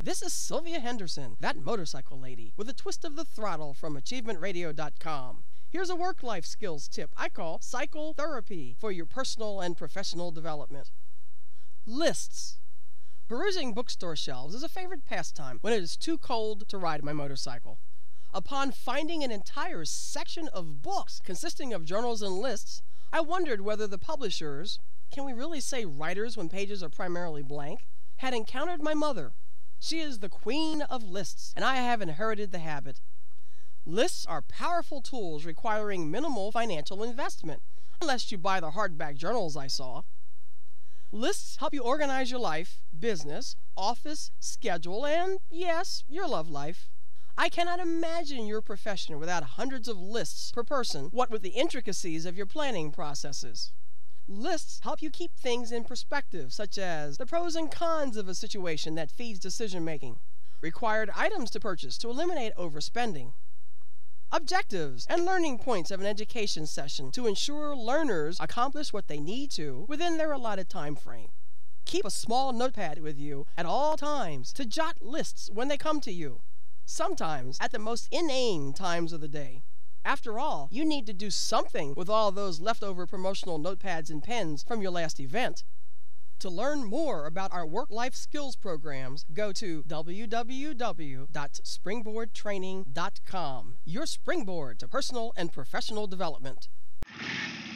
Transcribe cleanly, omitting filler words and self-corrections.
This is Sylvia Henderson, that motorcycle lady, with a twist of the throttle from AchievementRadio.com. Here's a work-life skills tip I call Cycle Therapy for your personal and professional development. Lists. Perusing bookstore shelves is a favorite pastime when it is too cold to ride my motorcycle. Upon finding an entire section of books consisting of journals and lists, I wondered whether the publishers, can we really say writers when pages are primarily blank, had encountered my mother. She is the queen of lists, and I have inherited the habit. Lists are powerful tools requiring minimal financial investment, unless you buy the hardback journals I saw. Lists help you organize your life, business, office, schedule, and, yes, your love life. I cannot imagine your profession without hundreds of lists per person, what with the intricacies of your planning processes. Lists help you keep things in perspective, such as the pros and cons of a situation that feeds decision-making, required items to purchase to eliminate overspending, objectives and learning points of an education session to ensure learners accomplish what they need to within their allotted time frame. Keep a small notepad with you at all times to jot lists when they come to you, sometimes at the most inane times of the day. After all, you need to do something with all those leftover promotional notepads and pens from your last event. To learn more about our work-life skills programs, go to www.springboardtraining.com, your springboard to personal and professional development.